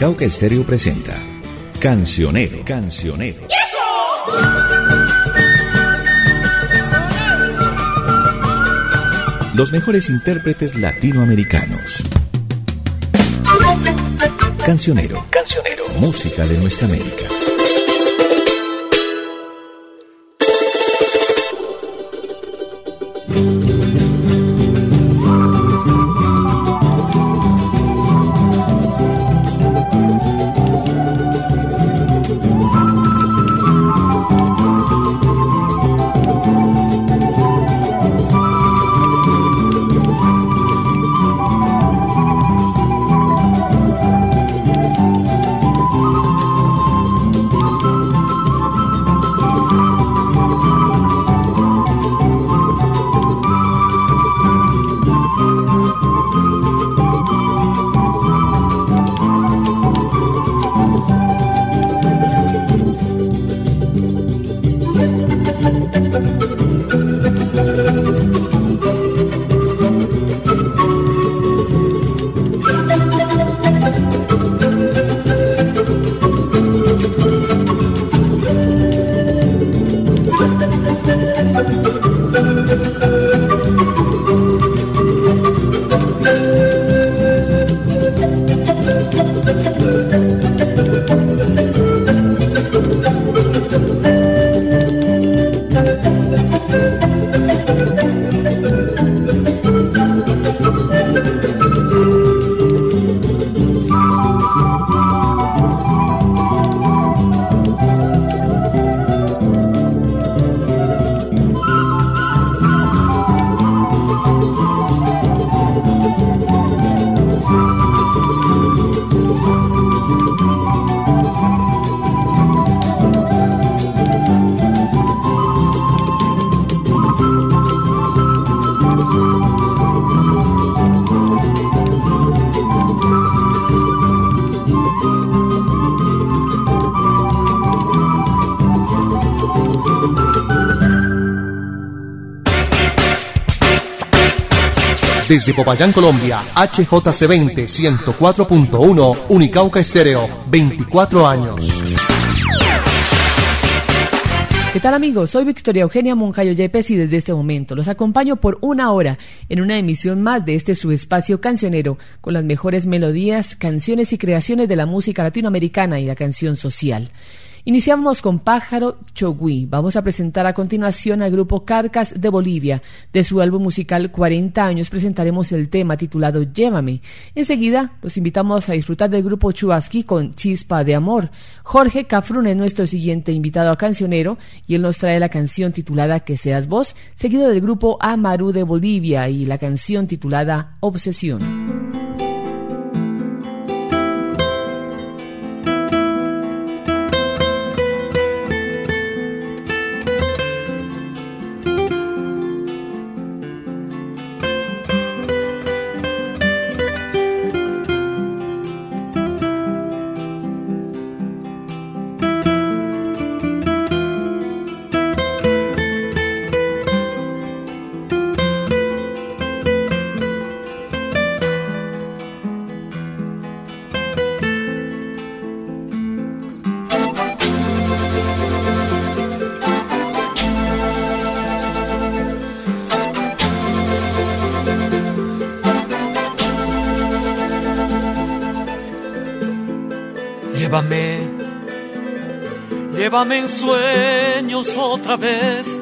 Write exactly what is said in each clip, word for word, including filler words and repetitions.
Unicauca Estéreo presenta Cancionero, Cancionero. Los mejores intérpretes latinoamericanos. Cancionero, Cancionero, música de nuestra América. Desde Popayán, Colombia, H J C veinte, ciento cuatro punto uno, Unicauca Estéreo, veinticuatro años. ¿Qué tal, amigos? Soy Victoria Eugenia Moncayo Yepes y desde este momento los acompaño por una hora en una emisión más de este subespacio cancionero con las mejores melodías, canciones y creaciones de la música latinoamericana y la canción social. Iniciamos con Pájaro Chogui. Vamos a presentar a continuación al grupo Carcas de Bolivia. De su álbum musical cuarenta años presentaremos el tema titulado Llévame. Enseguida los invitamos a disfrutar del grupo Chubasquí con Chispa de Amor. Jorge Cafrún es nuestro siguiente invitado a cancionero y él nos trae la canción titulada Que Seas Vos, seguido del grupo Amaru de Bolivia y la canción titulada Obsesión. Llévame, llévame en sueños otra vez,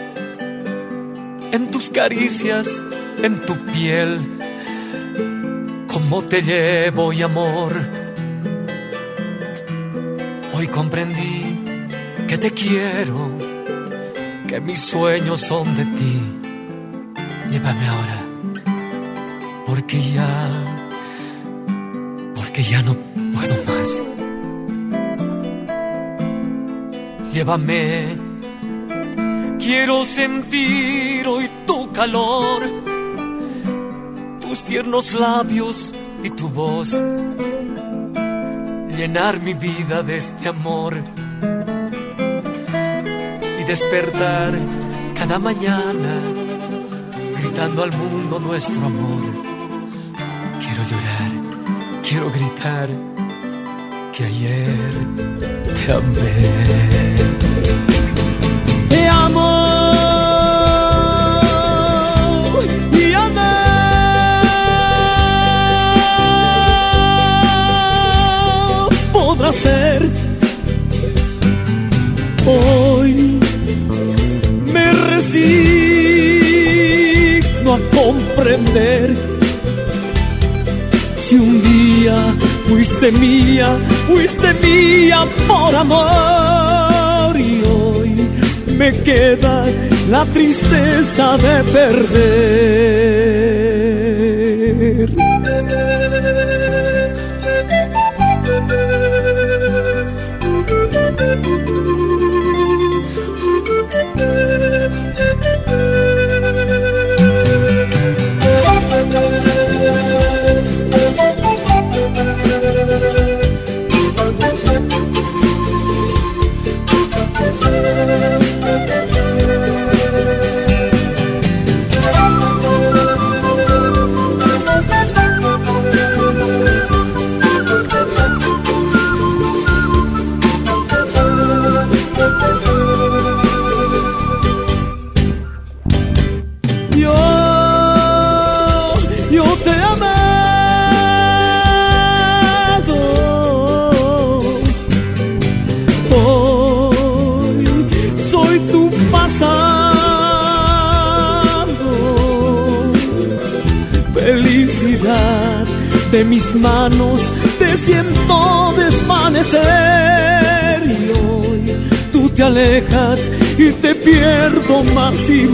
en tus caricias, en tu piel, como te llevo y amor. Hoy comprendí que te quiero, que mis sueños son de ti. Llévame ahora, porque ya, porque ya no puedo más. Llévame, quiero sentir hoy tu calor, tus tiernos labios y tu voz, llenar mi vida de este amor y despertar cada mañana gritando al mundo nuestro amor. Quiero llorar, quiero gritar, que ayer te amé. Te amo y amé. Podrá ser hoy. Me resigno a comprender. Si un día fuiste mía, fuiste mía por amor, y hoy me queda la tristeza de perder. De mis manos te siento desvanecer, y hoy tú te alejas y te pierdo más y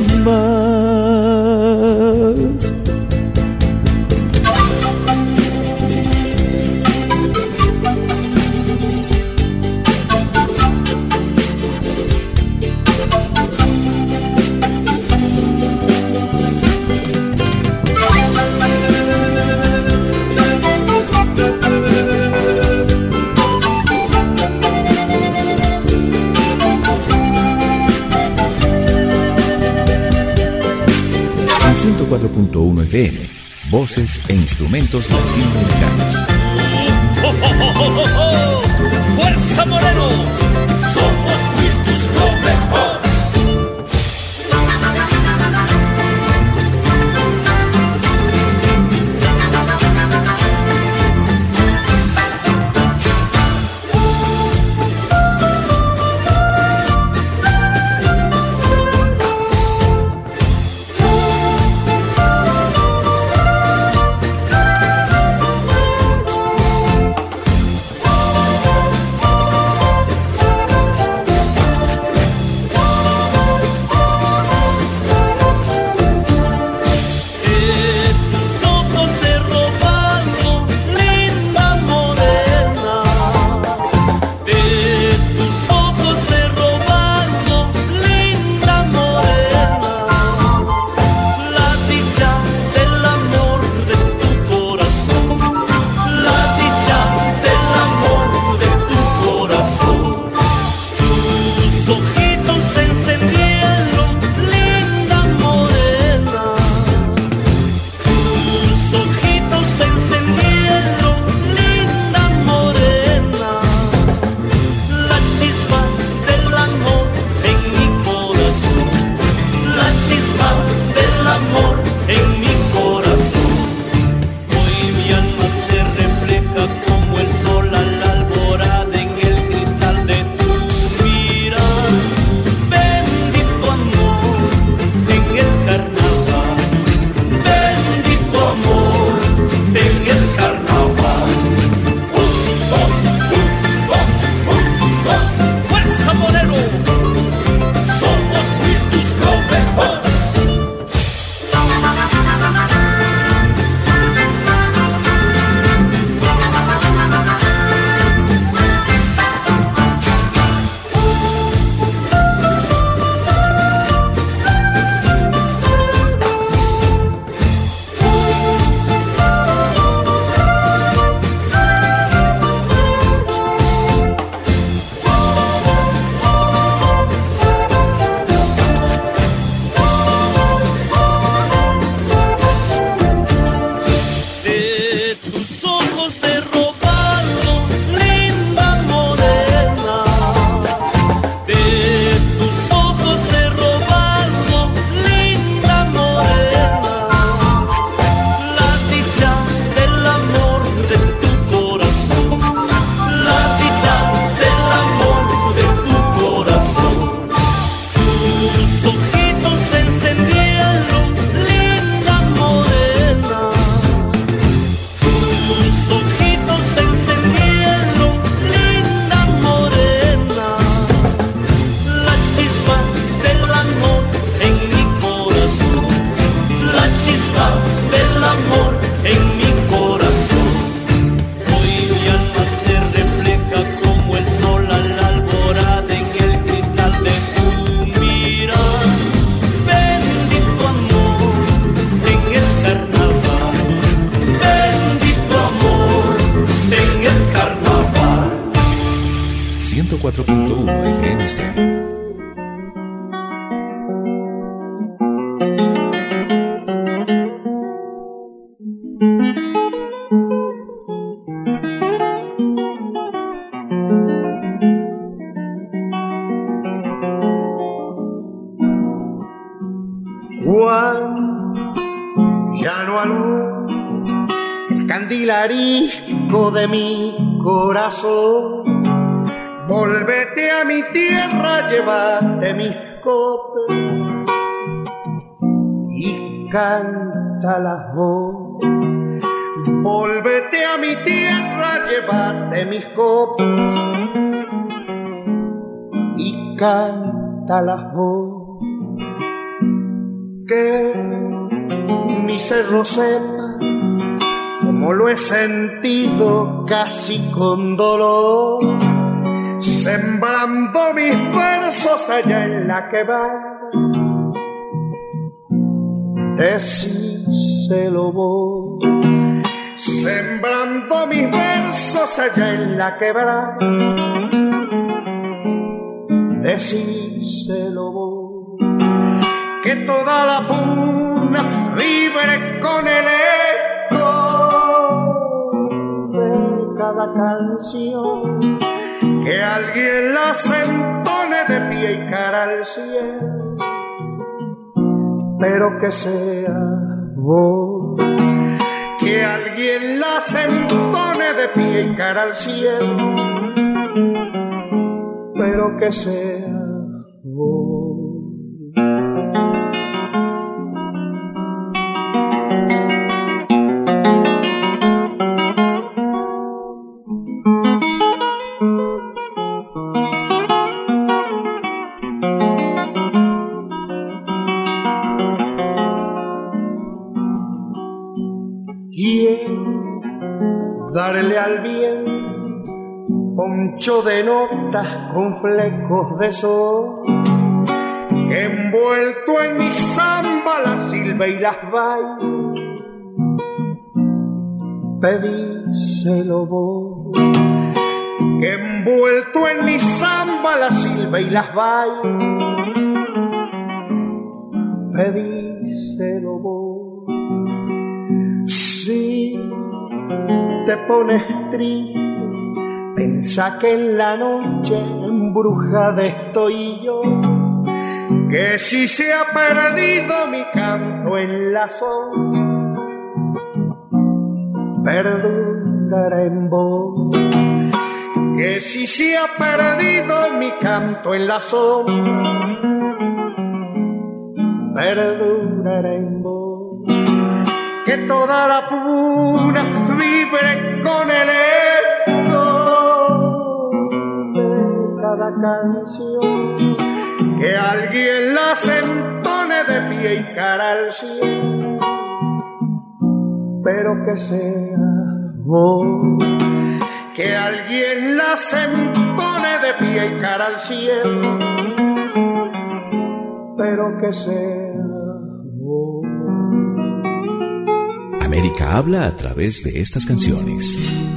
más. ciento cuatro punto uno F M, voces e instrumentos latinoamericanos. ¡Oh, oh, oh, oh, oh, oh! ¡Fuerza Moreno! ¡Somos Whiskys lo mejor! cuatro punto uno F M Stereo. Ya no alumbra el candilarisco de mi corazón. Volvete a mi tierra, llévate mis copas y canta la voz. Volvete a mi tierra, llévate mis copas y canta la voz. Que mi cerro sepa como lo he sentido casi con dolor, sembrando mis versos allá en la quebrada. Decíselo vos, sembrando mis versos allá en la quebrada. Decíselo vos, que toda la puna vibre con el eco de cada canción, que alguien la entone de pie y cara al cielo, pero que sea vos, que alguien la entone de pie y cara al cielo, pero que sea vos. Darle al bien poncho de notas con flecos de sol, que envuelto en mi samba las silba y las baila. Pedíselo vos, que envuelto en mi samba las silba y las baila. Pedíselo vos. Sí, te pones triste, pensá que en la noche embrujada estoy yo, que si se ha perdido mi canto en la sombra, perdurará en vos, que si se ha perdido mi canto en la sombra, perdurará en vos. Que toda la puna vibre con el eco de cada canción, que alguien las entone de pie y cara al cielo, pero que sea vos, que alguien las entone de pie y cara al cielo, pero que sea vos. América habla a través de estas canciones.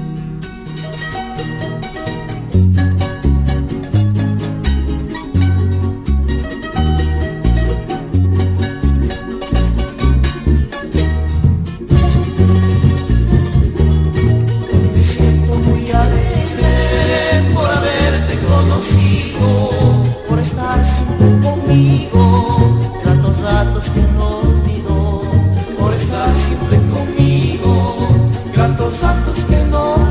Me siento muy alegre por haberte conocido, por estar siempre conmigo, tantos ratos que no olvido, por estar siempre conmigo, gratos ratos que no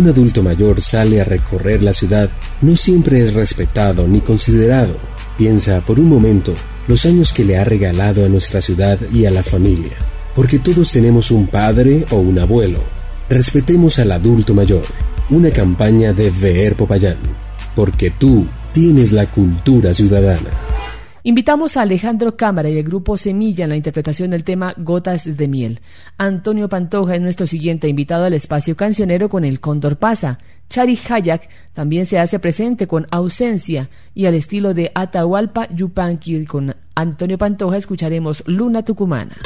un adulto mayor sale a recorrer la ciudad, no siempre es respetado ni considerado. Piensa por un momento los años que le ha regalado a nuestra ciudad y a la familia, porque todos tenemos un padre o un abuelo. Respetemos al adulto mayor. Una campaña de V E R Popayán, porque tú tienes la cultura ciudadana. Invitamos a Alejandro Cámara y el grupo Semilla en la interpretación del tema Gotas de Miel. Antonio Pantoja es nuestro siguiente invitado al espacio cancionero con El Cóndor Pasa. Chari Hayak también se hace presente con Ausencia, y al estilo de Atahualpa Yupanqui con Antonio Pantoja escucharemos Luna Tucumana.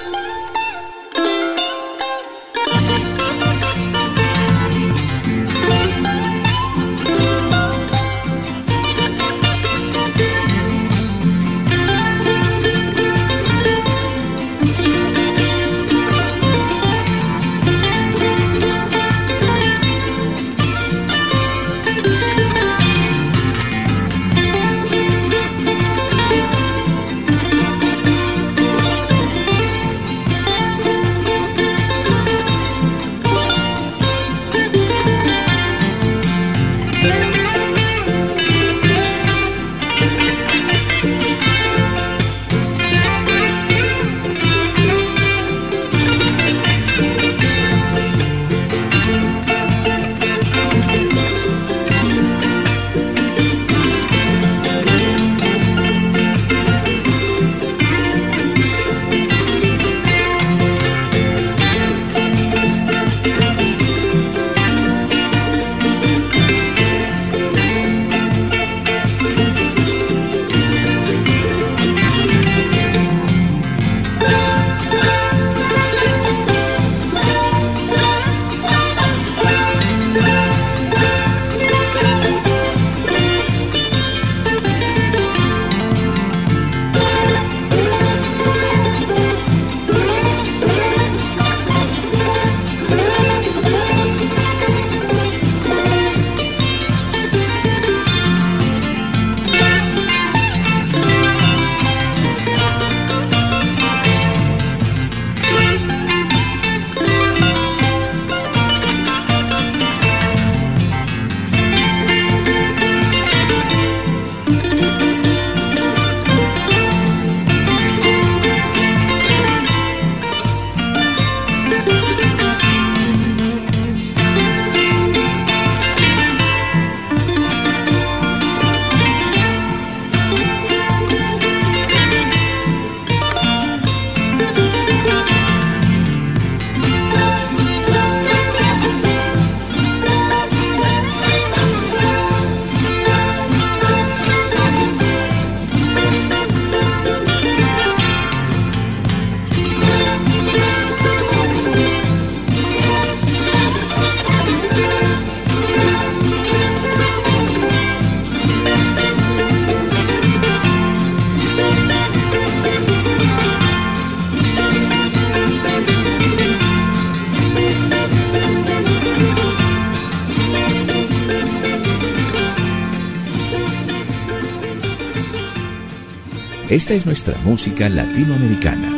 Esta es nuestra música latinoamericana.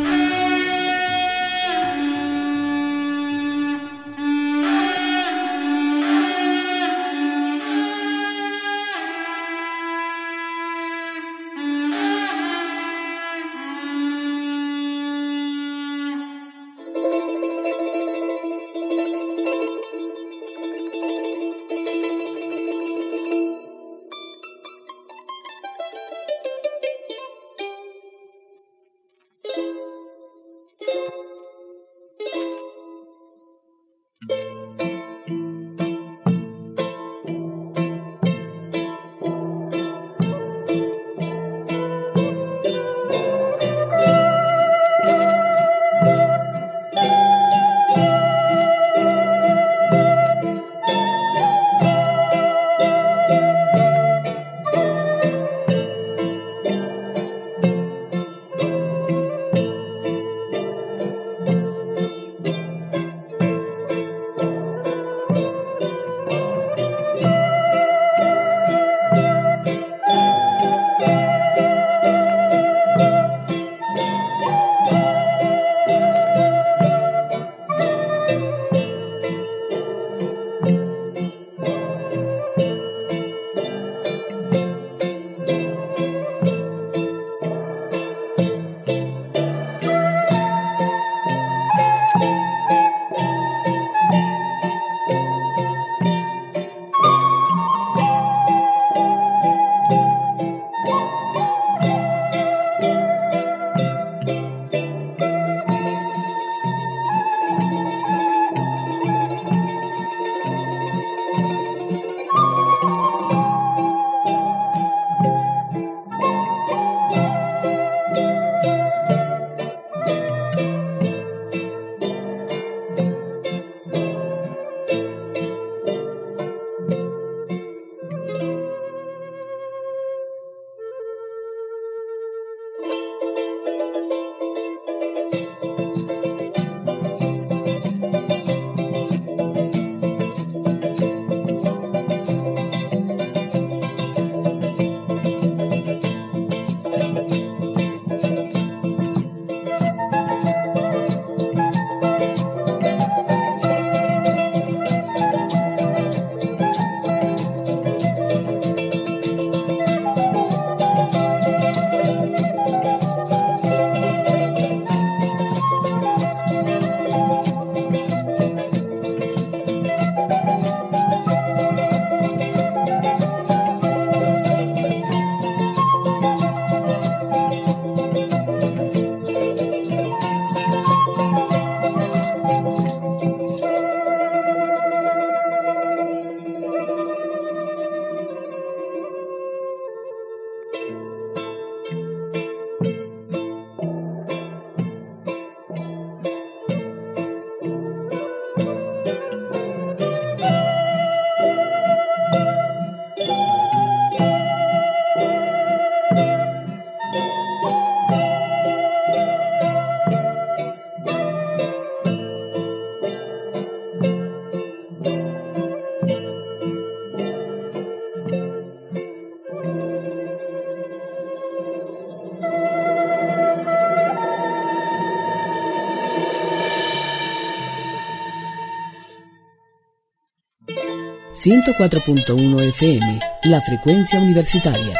ciento cuatro punto uno F M, la frecuencia universitaria.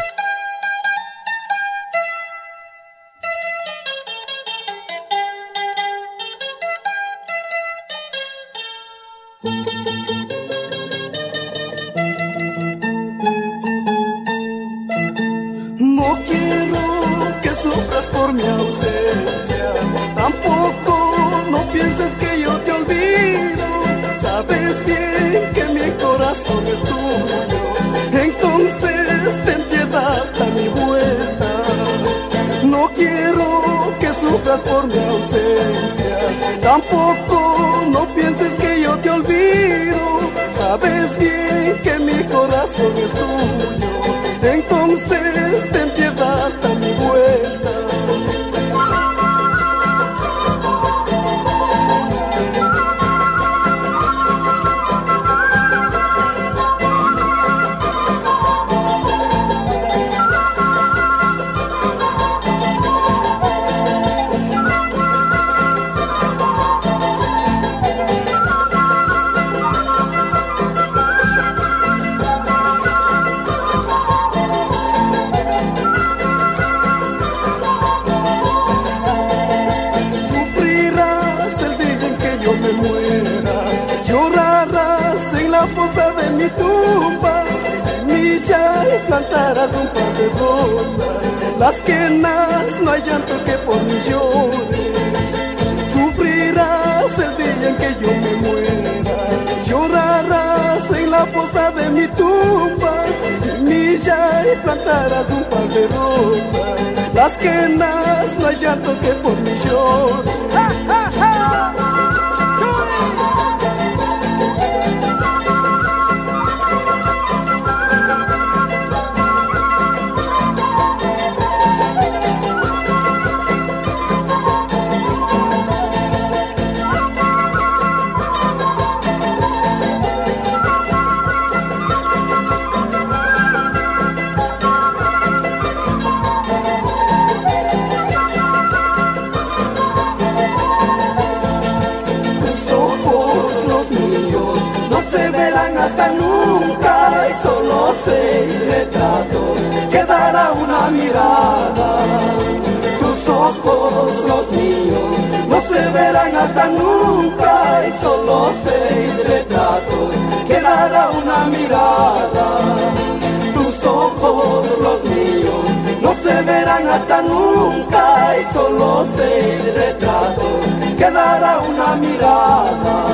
No quiero que sufras por mi ausencia, tampoco no pienses que yo te olvido. Sabes bien que mi corazón es tuyo, entonces ten piedad hasta mi vuelta. No quiero que sufras por mi ausencia, tampoco no pienses que yo te olvido. Sabes bien que mi corazón es tuyo, entonces ten piedad hasta mi vuelta. Plantarás un par de rosas, las quenas no hay llanto que por mí llore. Sufrirás el día en que yo me muera, llorarás en la fosa de mi tumba. Milla y plantarás un par de rosas, las quenas no hay llanto que por mí llore. ¡Ja, ja, ja! Seis retratos, quedará una mirada. Tus ojos, los míos, no se verán hasta nunca. Y solo seis retratos, quedará una mirada. Tus ojos, los míos, no se verán hasta nunca. Y solo seis retratos, quedará una mirada.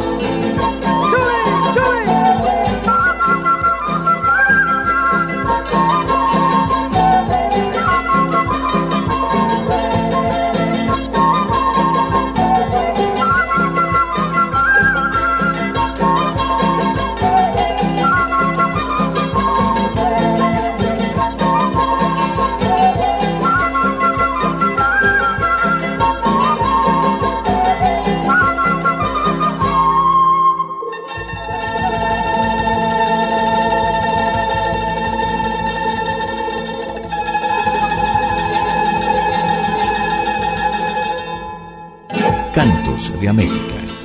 Cantos de América.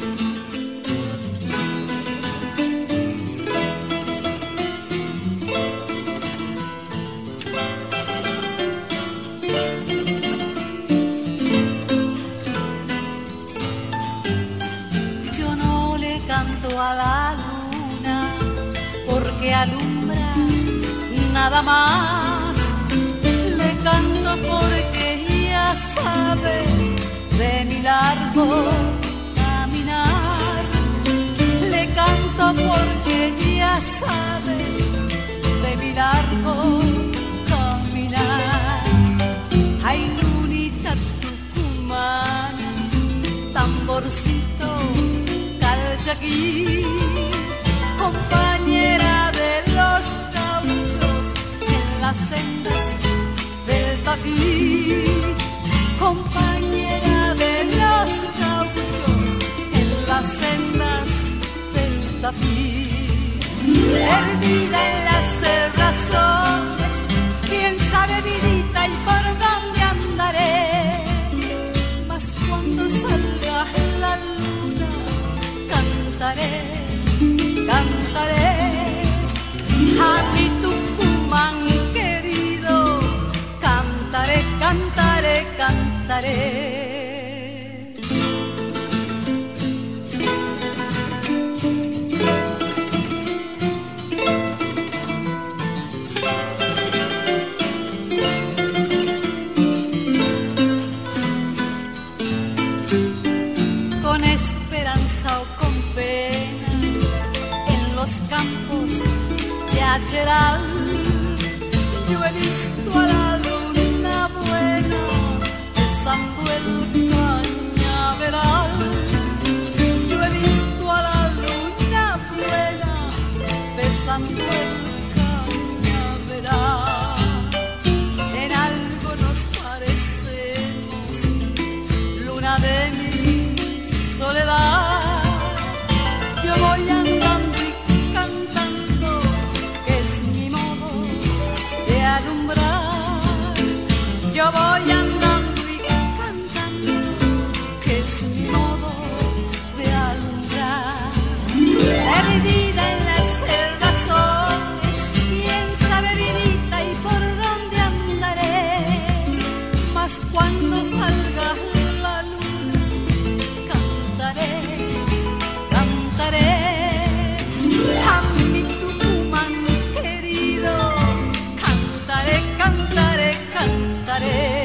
Yo no le canto a la luna porque alumbra nada más. Le canto porque ella sabe de mi largo caminar. Le canto porque ella sabe de mi largo caminar. Ay, lunita tucumana, tamborcito calchaquí, compañera de los gauchos en las sendas del Tapí, compañera de los gauchos en las sendas del Tapí. Perdida en las cerrazones, quién sabe, vidita, y por dónde andaré. Mas cuando salga la luna, cantaré, cantaré. cantaré. Con esperanza o con pena, en los campos de Acheral, yo he visto a la luna buena besando el cañaveral. Yo he visto a la luna buena besando el cañaveral. En algo nos parecemos, luna de mi soledad. Yo voy andando y cantando, es mi modo de alumbrar. Yo voy andando y cantando, que es mi modo de alumbrar. Perdida en las cerrazones, quién sabe vidita y por dónde andaré. Mas cuando salga la luna, cantaré, cantaré a mi Tucumán querido, cantaré, cantaré, cantaré.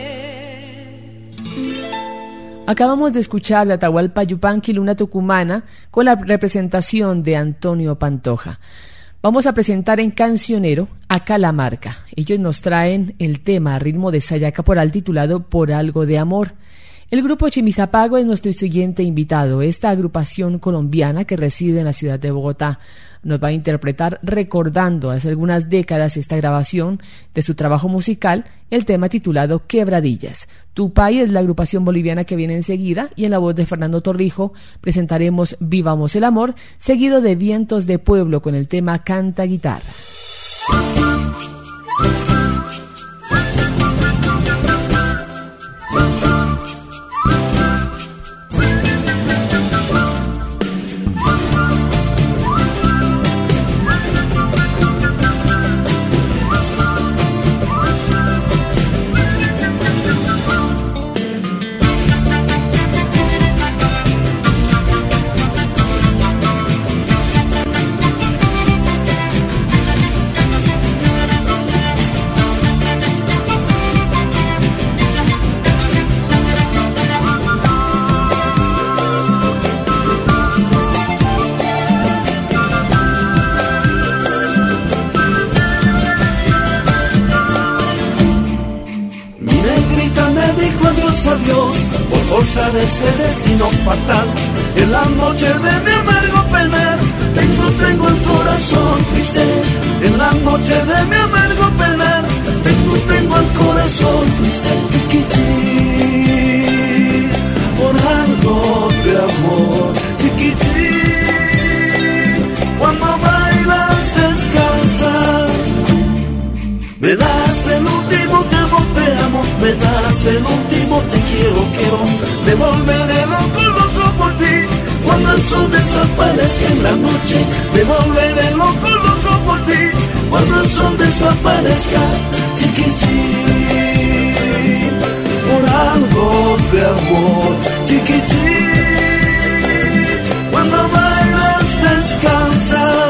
Acabamos de escuchar de Atahualpa Yupanqui, Luna Tucumana, con la representación de Antonio Pantoja. Vamos a presentar en Cancionero a Calamarca. Ellos nos traen el tema a ritmo de saya caporal titulado Por algo de amor. El grupo Chimizapago es nuestro siguiente invitado. Esta agrupación colombiana que reside en la ciudad de Bogotá nos va a interpretar, recordando hace algunas décadas esta grabación de su trabajo musical, el tema titulado Quebradillas. Tupay es la agrupación boliviana que viene enseguida, y en la voz de Fernando Torrijos presentaremos Vivamos el Amor, seguido de Vientos de Pueblo con el tema Canta Guitarra. Adiós, por forza de este destino fatal. En la noche de mi amargo penar, tengo, tengo el corazón triste. En la noche de mi amargo penar, tengo, tengo el corazón triste. Chiquichi, por algo de amor. Chiquichi, cuando bailas descansas, me das el último tiempo, te amo, me das el último te quiero, quiero, me volveré loco, loco por ti. Cuando el sol desaparezca en la noche, me volveré loco, loco por ti. Cuando el sol desaparezca, chiquichi, por algo de amor, chiquichi, cuando bailas descansa.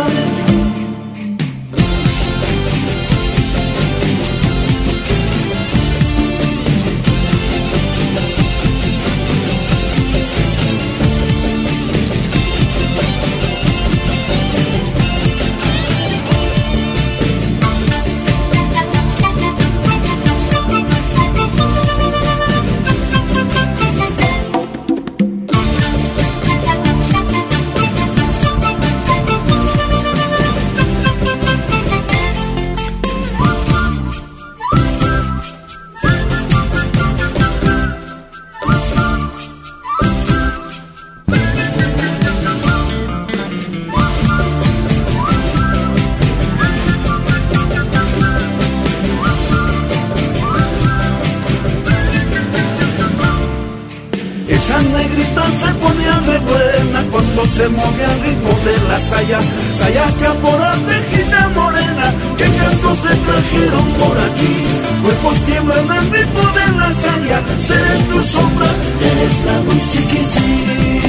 Esa negrita se ponía de buena cuando se movía al ritmo de la saya. Saya caporal de gita morena, que cantos le trajeron por aquí. Cuerpos tiemblan al ritmo de la saya. Se sombra, eres la luz chiquichi.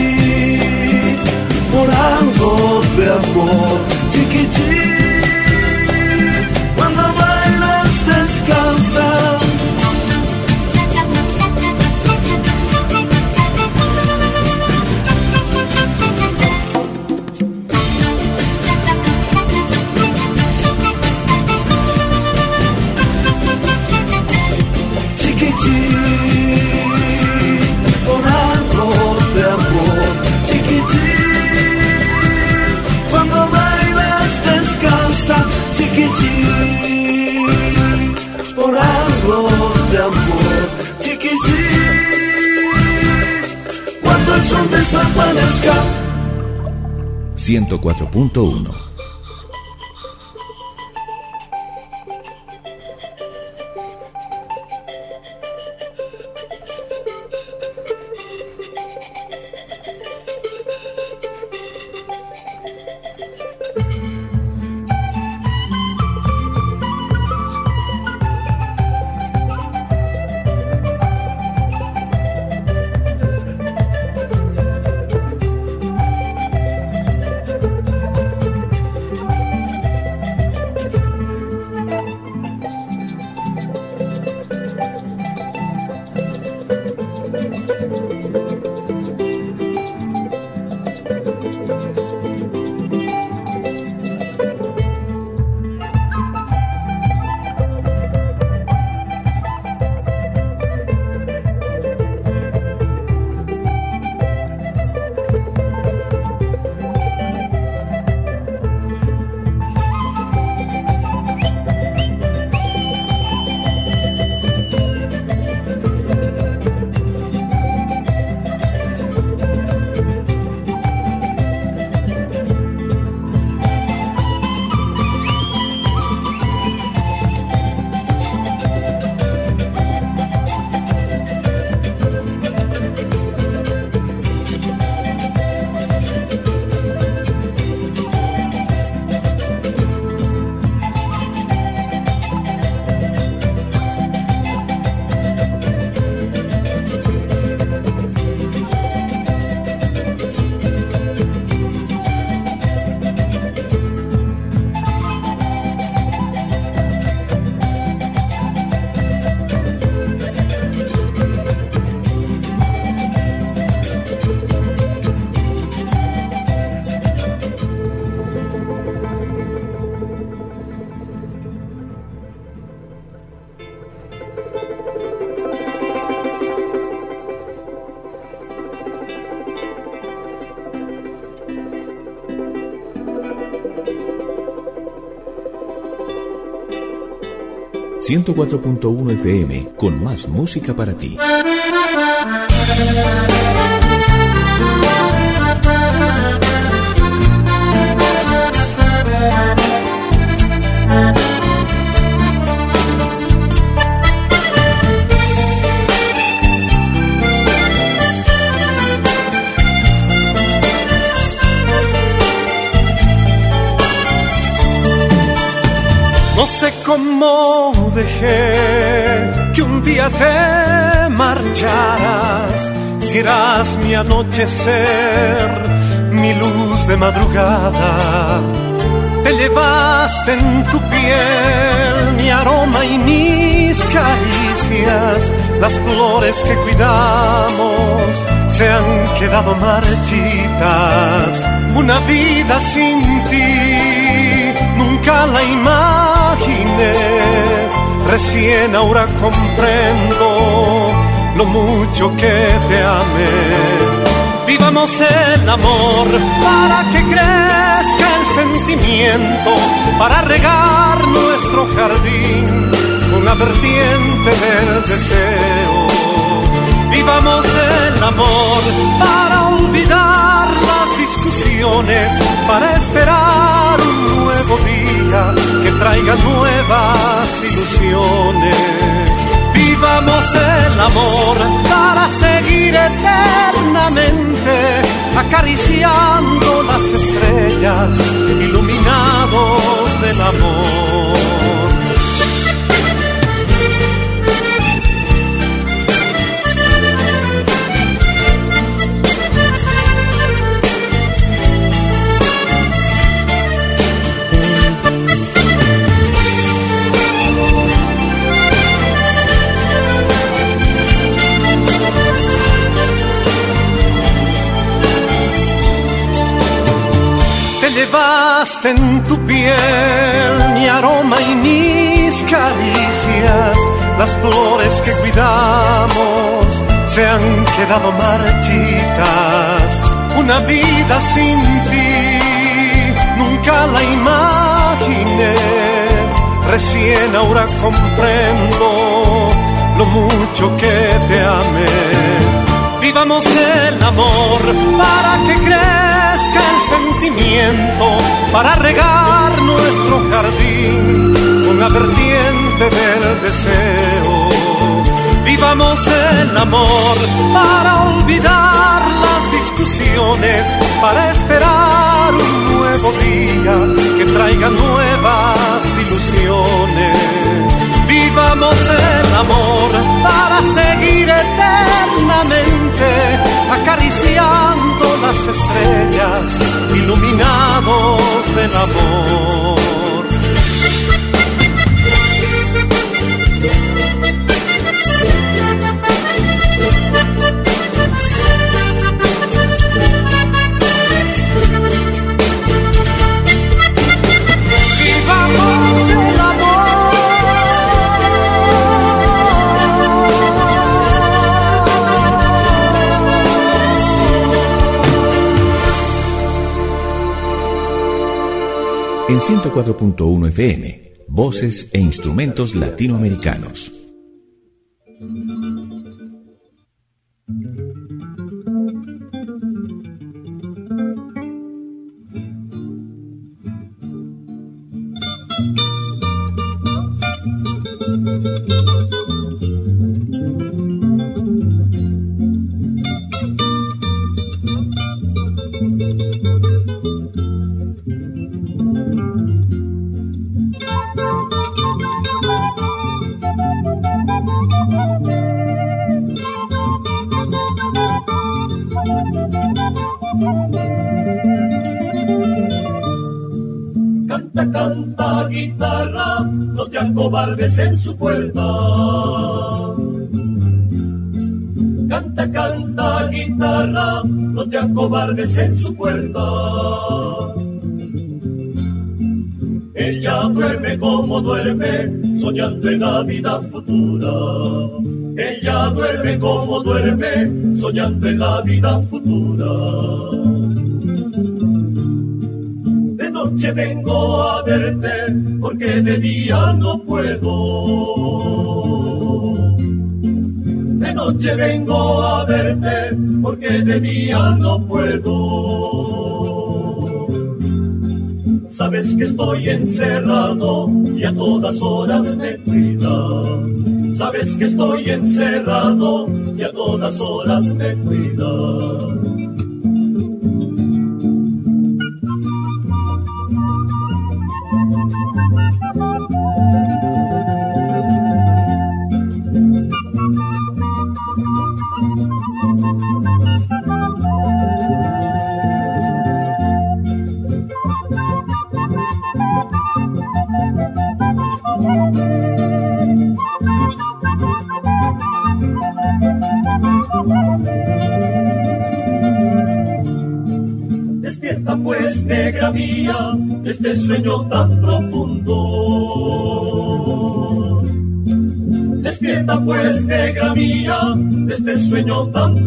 Por algo de amor, chiquichi. Cuando bailas descansa. Por algo de amor, chiquitín. Cuando bailas descansa, chiquitín. Por algo de amor, chiquitín. Cuando el sol desaparezca. ciento cuatro punto uno. ciento cuatro punto uno F M, con más música para ti. No sé cómo dejé que un día te marcharas, si eras mi anochecer, mi luz de madrugada. Te llevaste en tu piel mi aroma y mis caricias. Las flores que cuidamos se han quedado marchitas. Una vida sin ti nunca la imaginé. Recién ahora comprendo lo mucho que te amé. Vivamos el amor para que crezca el sentimiento, para regar nuestro jardín con la vertiente del deseo. Vivamos el amor para olvidar las discusiones, para esperar un nuevo día que traiga nuevas ilusiones. Vivamos el amor para seguir eternamente acariciando las estrellas, iluminados del amor. llevaste en tu piel mi aroma y mis caricias. Las flores que cuidamos se han quedado marchitas. Una vida sin ti nunca la imaginé. Recién ahora comprendo lo mucho que te amé. Vivamos el amor para que crezca el sentimiento, para regar nuestro jardín con la vertiente del deseo. Vivamos el amor para olvidar las discusiones, para esperar un nuevo día que traiga nuevas ilusiones. Vivamos el amor para seguir eternamente acariciando las estrellas, iluminados del amor. En ciento cuatro punto uno F M, voces e instrumentos latinoamericanos. Canta, canta, guitarra, no te acobardes en su puerta. Canta, canta, guitarra, no te acobardes en su puerta. Ella duerme como duerme, soñando en la vida futura. Ella duerme como duerme, soñando en la vida futura. De noche vengo a verte, porque de día no puedo. De noche vengo a verte, porque de día no puedo. Sabes que estoy encerrado y a todas horas me cuida. Sabes que estoy encerrado y a todas horas me cuida. Despierta pues, negra mía, de este sueño tan profundo. Despierta pues, negra mía, de este sueño tan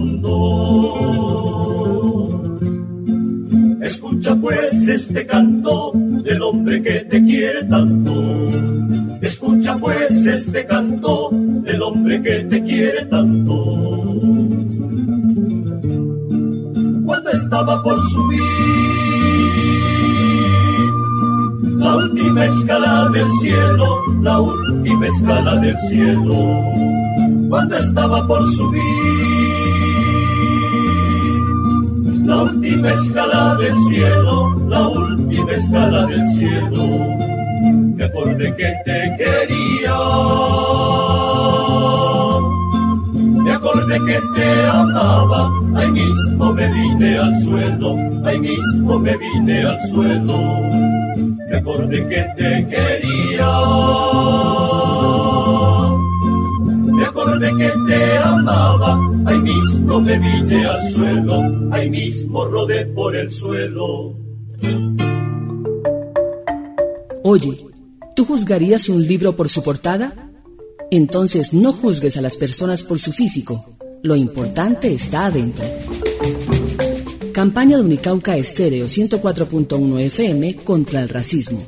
profundo. Escucha pues este canto del hombre que te quiere tanto. Escucha pues este canto del hombre que te quiere tanto. Cuando estaba por subir la última escala del cielo, la última escala del cielo. Cuando estaba por subir la última escala del cielo, la última escala del cielo, me acordé que te quería. Me acordé que te amaba, ahí mismo me vine al suelo, ahí mismo me vine al suelo. Me acordé que te quería. Me acordé que te amaba, ahí mismo me vine al suelo, ahí mismo rodé por el suelo. Oye, ¿tú juzgarías un libro por su portada? Entonces no juzgues a las personas por su físico. Lo importante está adentro. Campaña de Unicauca Estéreo ciento cuatro punto uno F M contra el racismo.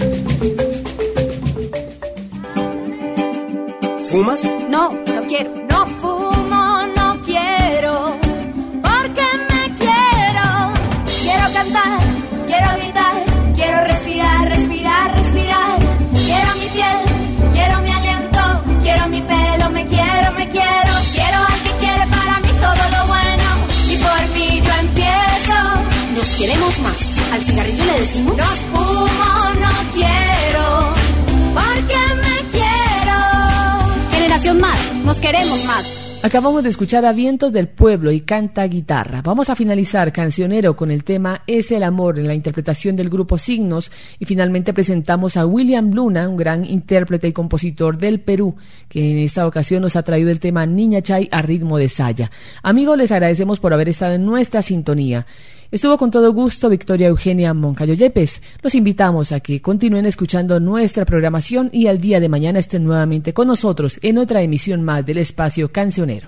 ¿Fumas? No, no quiero. No fumo, no quiero. Porque me quiero. Quiero cantar, quiero gritar, quiero respirar, respirar, respirar. Quiero mi piel, quiero mi aliento, quiero mi pelo, me quiero, me quiero. Quiero al que quiere para mí todo lo bueno. Y por mí yo empiezo. Nos queremos más. ¿Al cigarrillo le decimos? No fumo, no quiero. Porque me quiero. Generación Más, nos queremos más. Acabamos de escuchar a Vientos del Pueblo y Canta Guitarra. Vamos a finalizar Cancionero con el tema Es el Amor en la interpretación del grupo Signos y finalmente presentamos a William Luna, un gran intérprete y compositor del Perú, que en esta ocasión nos ha traído el tema Niña Chay a ritmo de saya. Amigos, les agradecemos por haber estado en nuestra sintonía. Estuvo con todo gusto Victoria Eugenia Moncayo Yepes. Los invitamos a que continúen escuchando nuestra programación y al día de mañana estén nuevamente con nosotros en otra emisión más del Espacio Cancionero.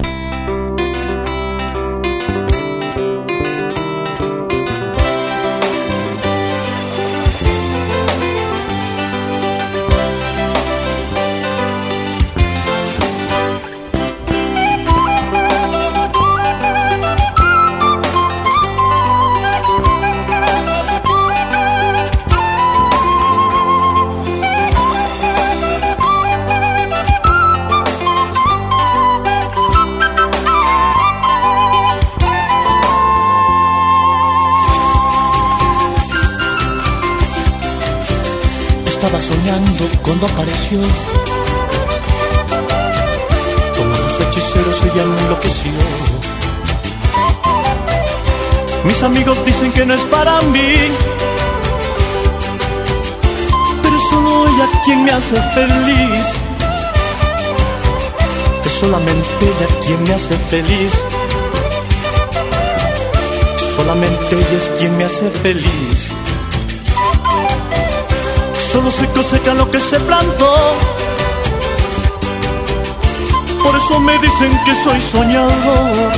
Estaba soñando cuando apareció, como los hechiceros ella me enloqueció. Mis amigos dicen que no es para mí, pero solo ella quien me hace feliz. Es solamente ella quien me hace feliz. Solamente ella es quien me hace feliz. Solo se cosecha lo que se plantó. Por eso me dicen que soy soñador.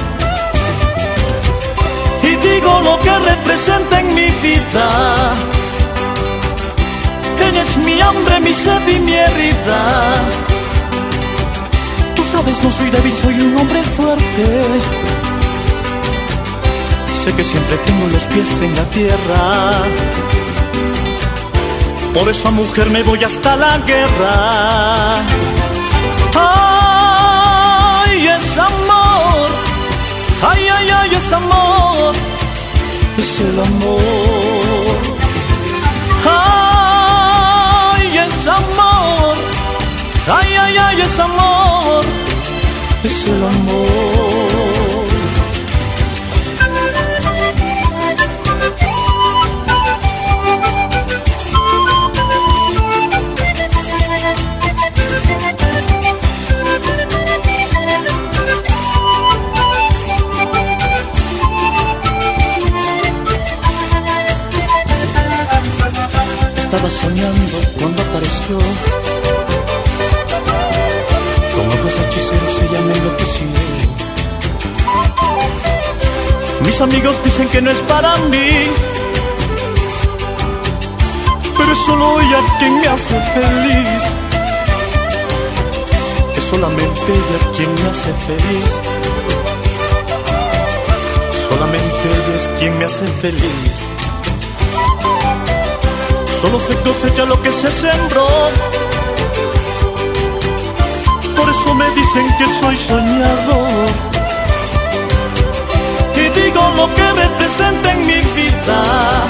Y digo lo que representa en mi vida. Ella es mi hambre, mi sed y mi herida. Tú sabes, no soy débil, soy un hombre fuerte. Sé que siempre tengo los pies en la tierra. Por esa mujer me voy hasta la guerra. Ay, es amor. Ay, ay, ay, es amor. Es el amor. Ay, es amor. Ay, ay, ay, es amor. Es el amor. Estaba soñando cuando apareció, con ojos hechiceros ella me enloqueció. Mis amigos dicen que no es para mí, pero es solo ella quien me hace feliz. Es solamente ella quien me hace feliz. Solamente ella es quien me hace feliz. Solo se cosecha lo que se sembró. Por eso me dicen que soy soñador. Y digo lo que representa en mi vida.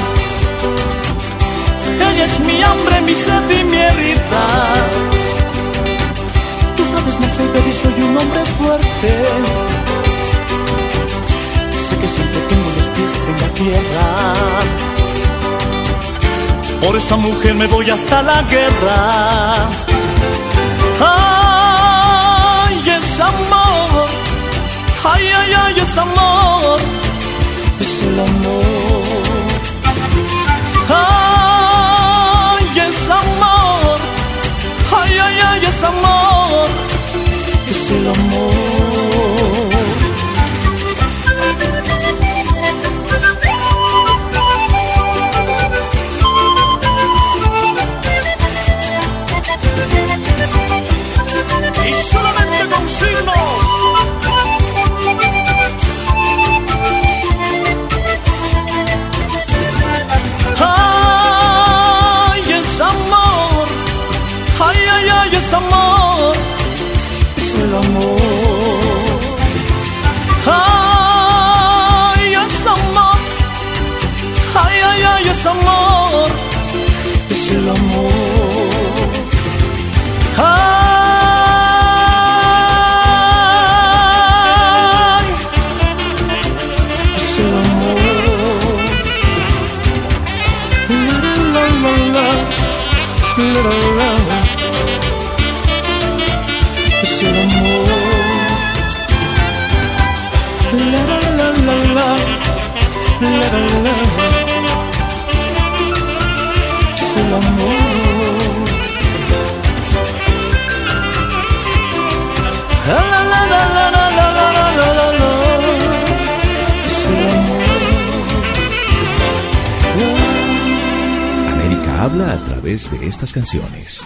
Ella es mi hambre, mi sed y mi herida. Tú sabes, no soy débil, soy un hombre fuerte. Sé que siempre tengo los pies en la tierra. Por esa mujer me voy hasta la guerra. Ay, es amor. Ay, ay, ay, es amor. Es el amor. es amor, es el amor. Y solamente con signos. Ay, es amor, ay, ay, ay, es amor, es el amor. Ay, es amor, ay, ay, ay, es amor, es el amor. Ay, es el amor, la la la la la, la la la, es el amor, la la la la la la la la la la, es el amor. América habla a través de estas canciones.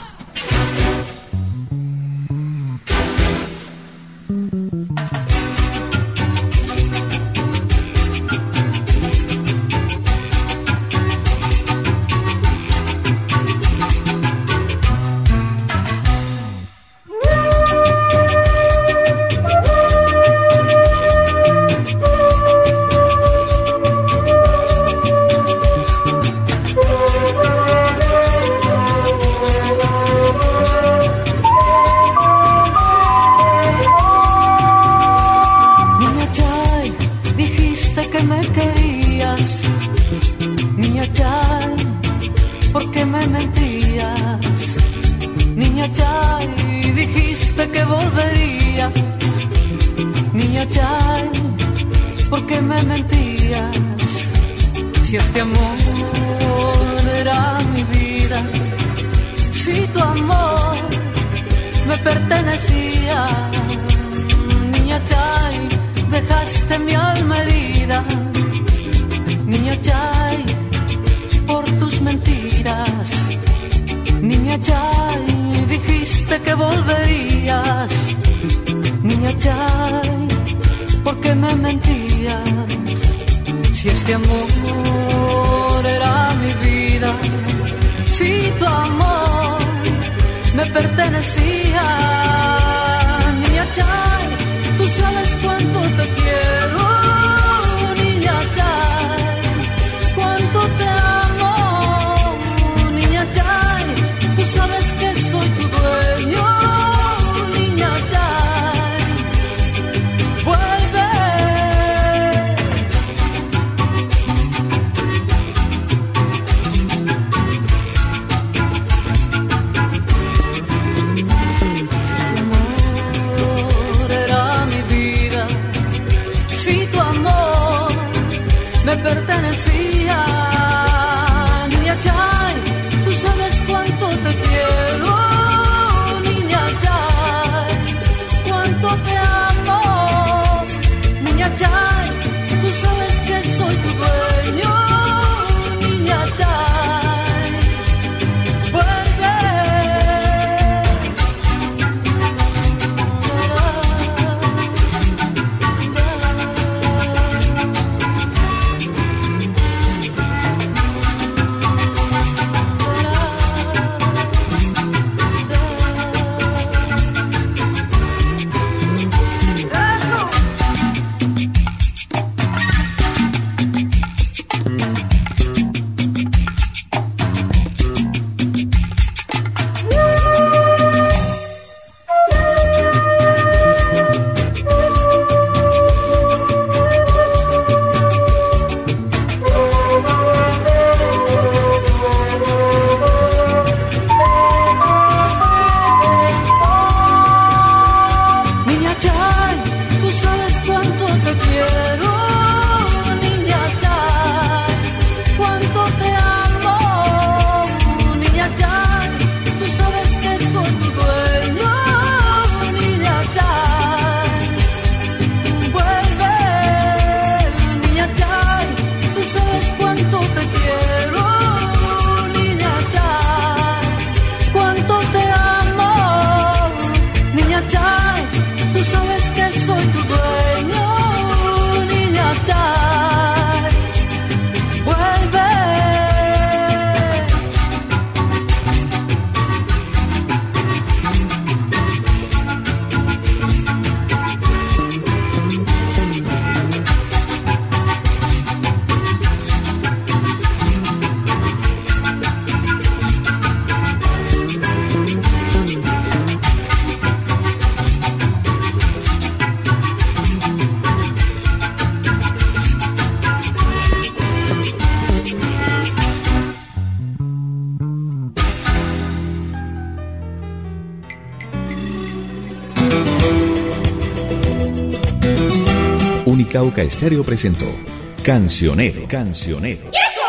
Unicauca Estéreo presentó Cancionero, Cancionero.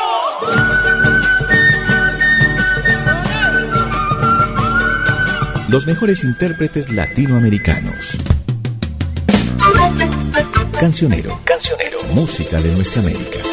Los mejores intérpretes latinoamericanos. Cancionero, Cancionero, música de nuestra América.